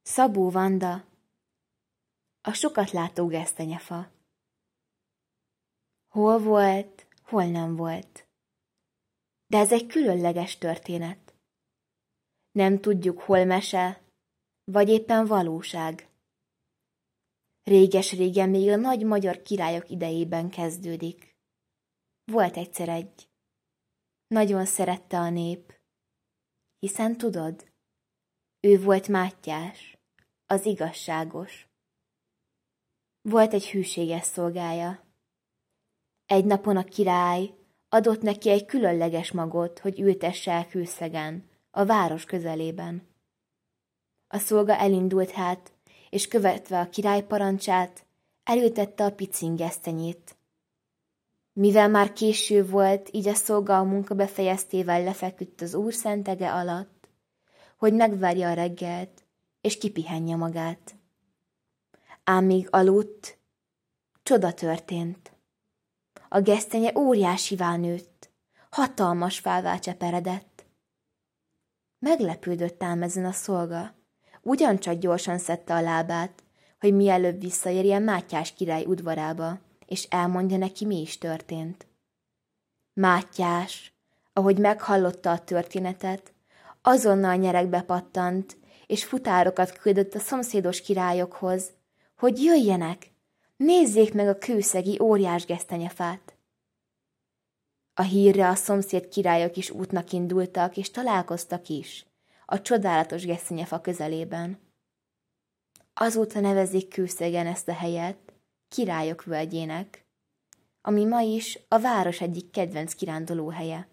Szabó Vanda, a sokat látó gesztenyefa. Hol volt, hol nem volt. De ez egy különleges történet. Nem tudjuk, hol mese, vagy éppen valóság. Réges-régen még a nagy magyar királyok idejében kezdődik. Volt egyszer egy. Nagyon szerette a nép. Hiszen tudod, ő volt Mátyás, az igazságos. Volt egy hűséges szolgája. Egy napon a király adott neki egy különleges magot, hogy ültesse el kőszegen, a város közelében. A szolga elindult hát, és követve a király parancsát, elültette a picin gesztenyét. Mivel már késő volt, így a szolga a munka befejeztével lefeküdt az úr szentege alatt, hogy megvárja a reggelt, és kipihenje magát. Ám míg aludt, csoda történt. A gesztenye óriásivá nőtt, hatalmas fává cseperedett. Meglepődött ám ezen a szolga, ugyancsak gyorsan szedte a lábát, hogy mielőbb visszaérjen Mátyás király udvarába, és elmondja neki, mi is történt. Mátyás, ahogy meghallotta a történetet, azonnal nyeregbe pattant, és futárokat küldött a szomszédos királyokhoz, hogy jöjjenek, nézzék meg a kőszegi óriás gesztenyefát. A hírre a szomszéd királyok is útnak indultak, és találkoztak is, a csodálatos gesztenyefa közelében. Azóta nevezik Kőszegen ezt a helyet Királyok völgyének, ami ma is a város egyik kedvenc kirándulóhelye.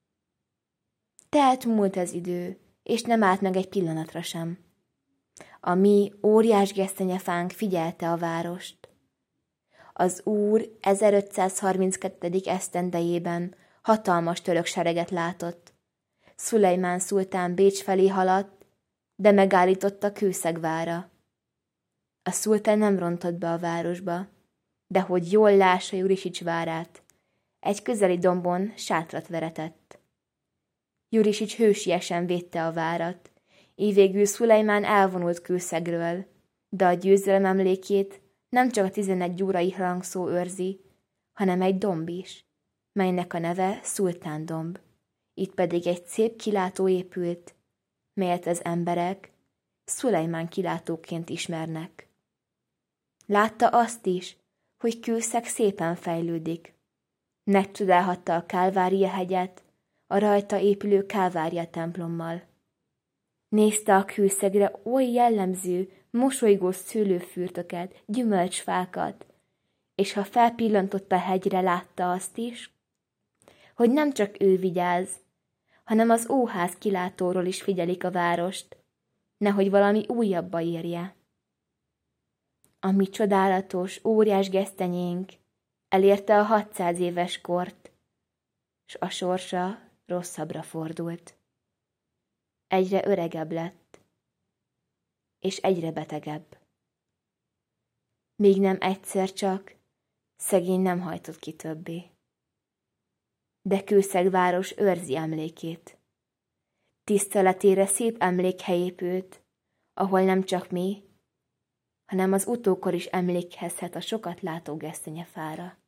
Telt múlt az idő, és nem állt meg egy pillanatra sem. A mi óriás gesztenyefánk figyelte a várost. Az úr 1532. esztendejében hatalmas török sereget látott. Szulejmán szultán Bécs felé haladt, de megállította Kőszeg vára. A szultán nem rontott be a városba, de hogy jól lássa Jurisics várát, egy közeli dombon sátrat veretett. Jurisics hősiesen védte a várat, így végül Szulejmán elvonult Kőszegről, de a győzelem emlékét nem csak a 11 órai harangszó őrzi, hanem egy domb is, melynek a neve Szultán-domb. Itt pedig egy szép kilátó épült, melyet az emberek Szulejmán kilátóként ismernek. Látta azt is, hogy Kőszeg szépen fejlődik. Megcsodálhatta a Kálvária-hegyet, a rajta épülő Kálvária templommal. Nézte a Kőszegre oly jellemző, mosolygós szőlőfürtöket, gyümölcsfákat, és ha felpillantott a hegyre, látta azt is, hogy nem csak ő vigyáz, hanem az óház kilátóról is figyelik a várost, nehogy valami újabba érje. A mi csodálatos, óriás gesztenyénk elérte a 600 éves kort, s a sorsa rosszabbra fordult. Egyre öregebb lett, és egyre betegebb. Még nem egyszer csak, szegény nem hajtott ki többé. De Kőszeg város őrzi emlékét. Tiszteletére szép emlékhely épült, ahol nem csak mi, hanem az utókor is emlékezhet a sokat látó gesztenyefára.